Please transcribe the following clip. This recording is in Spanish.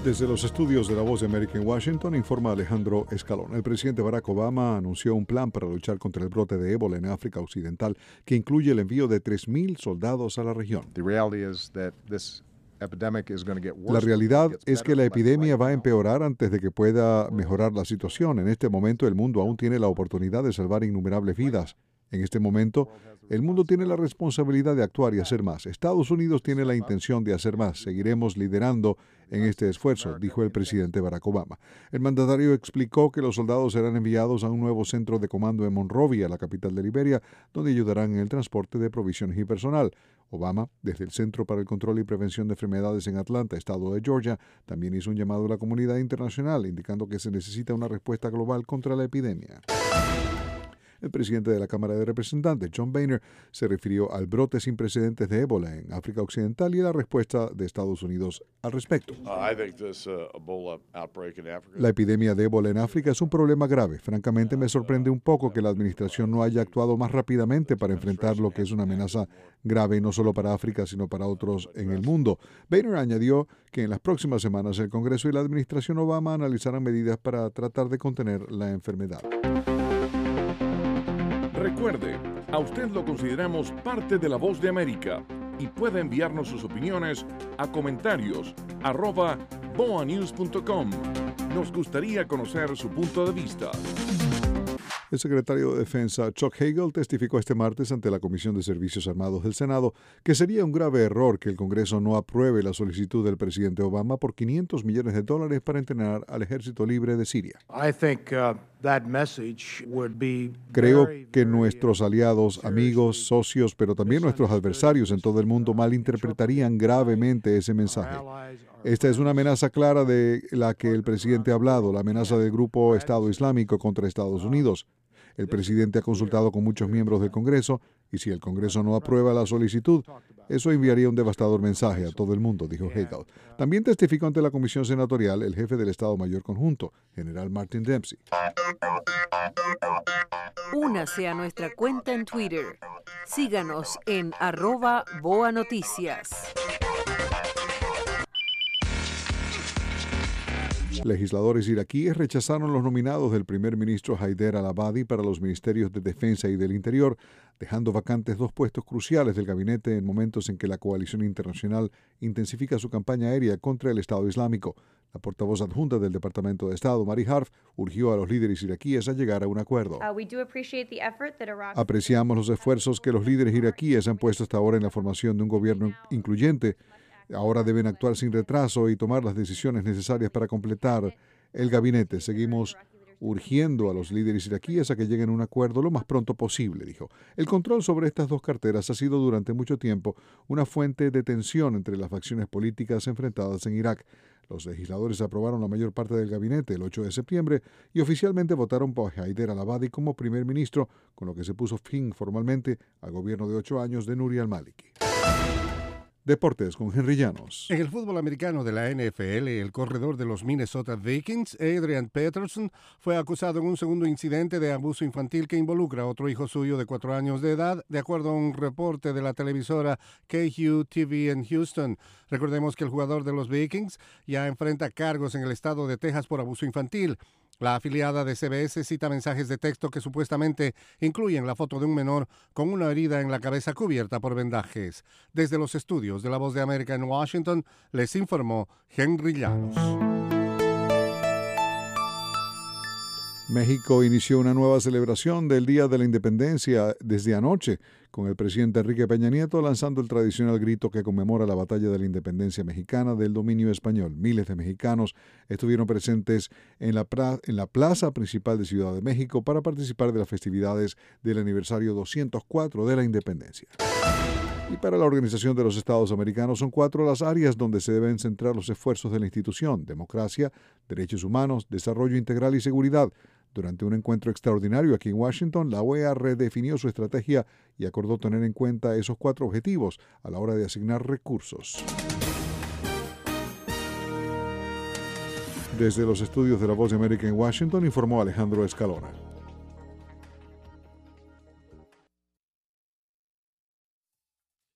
Desde los estudios de La Voz de América en Washington, informa Alejandro Escalón. El presidente Barack Obama anunció un plan para luchar contra el brote de ébola en África Occidental que incluye el envío de 3,000 soldados a la región. La realidad es que la epidemia va a empeorar antes de que pueda mejorar la situación. En este momento, el mundo aún tiene la oportunidad de salvar innumerables vidas. En este momento, el mundo tiene la responsabilidad de actuar y hacer más. Estados Unidos tiene la intención de hacer más. Seguiremos liderando en este esfuerzo, dijo el presidente Barack Obama. El mandatario explicó que los soldados serán enviados a un nuevo centro de comando en Monrovia, la capital de Liberia, donde ayudarán en el transporte de provisiones y personal. Obama, desde el Centro para el Control y Prevención de Enfermedades en Atlanta, estado de Georgia, también hizo un llamado a la comunidad internacional, indicando que se necesita una respuesta global contra la epidemia. El presidente de la Cámara de Representantes, John Boehner, se refirió al brote sin precedentes de ébola en África Occidental y a la respuesta de Estados Unidos al respecto. La epidemia de ébola en África es un problema grave. Francamente, me sorprende un poco que la administración no haya actuado más rápidamente para enfrentar lo que es una amenaza grave no solo para África, sino para otros en el mundo. Boehner añadió que en las próximas semanas el Congreso y la administración Obama analizarán medidas para tratar de contener la enfermedad. Recuerde, a usted lo consideramos parte de La Voz de América y puede enviarnos sus opiniones a comentarios@boanews.com. Nos gustaría conocer su punto de vista. El secretario de Defensa Chuck Hagel testificó este martes ante la Comisión de Servicios Armados del Senado que sería un grave error que el Congreso no apruebe la solicitud del presidente Obama por $500 millones para entrenar al Ejército Libre de Siria. Creo que nuestros aliados, amigos, socios, pero también nuestros adversarios en todo el mundo malinterpretarían gravemente ese mensaje. Esta es una amenaza clara de la que el presidente ha hablado, la amenaza del grupo Estado Islámico contra Estados Unidos. El presidente ha consultado con muchos miembros del Congreso y si el Congreso no aprueba la solicitud, eso enviaría un devastador mensaje a todo el mundo, dijo Hagel. También testificó ante la Comisión Senatorial el jefe del Estado Mayor Conjunto, general Martin Dempsey. Únase a nuestra cuenta en Twitter. Síganos en @BoaNoticias. Legisladores iraquíes rechazaron los nominados del primer ministro Haider al-Abadi para los ministerios de Defensa y del Interior, dejando vacantes dos puestos cruciales del gabinete en momentos en que la coalición internacional intensifica su campaña aérea contra el Estado Islámico. La portavoz adjunta del Departamento de Estado, Mary Harf, urgió a los líderes iraquíes a llegar a un acuerdo. Apreciamos los esfuerzos que los líderes iraquíes han puesto hasta ahora en la formación de un gobierno incluyente. Ahora deben actuar sin retraso y tomar las decisiones necesarias para completar el gabinete. Seguimos urgiendo a los líderes iraquíes a que lleguen a un acuerdo lo más pronto posible, dijo. El control sobre estas dos carteras ha sido durante mucho tiempo una fuente de tensión entre las facciones políticas enfrentadas en Irak. Los legisladores aprobaron la mayor parte del gabinete el 8 de septiembre y oficialmente votaron por Haider al-Abadi como primer ministro, con lo que se puso fin formalmente al gobierno de 8 años de Nouri al-Maliki. Deportes con Henry Llanos. En el fútbol americano de la NFL, el corredor de los Minnesota Vikings, Adrian Peterson, fue acusado en un segundo incidente de abuso infantil que involucra a otro hijo suyo de 4 años de edad, de acuerdo a un reporte de la televisora KQTV en Houston. Recordemos que el jugador de los Vikings ya enfrenta cargos en el estado de Texas por abuso infantil. La afiliada de CBS cita mensajes de texto que supuestamente incluyen la foto de un menor con una herida en la cabeza cubierta por vendajes. Desde los estudios de La Voz de América en Washington, les informó Henry Llanos. México inició una nueva celebración del Día de la Independencia desde anoche, con el presidente Enrique Peña Nieto lanzando el tradicional grito que conmemora la batalla de la independencia mexicana del dominio español. Miles de mexicanos estuvieron presentes en la plaza principal de Ciudad de México para participar de las festividades del aniversario 204 de la independencia. Y para la Organización de los Estados Americanos son 4 las áreas donde se deben centrar los esfuerzos de la institución: democracia, derechos humanos, desarrollo integral y seguridad. Durante un encuentro extraordinario aquí en Washington, la OEA redefinió su estrategia y acordó tener en cuenta esos 4 objetivos a la hora de asignar recursos. Desde los estudios de La Voz de América en Washington, informó Alejandro Escalona.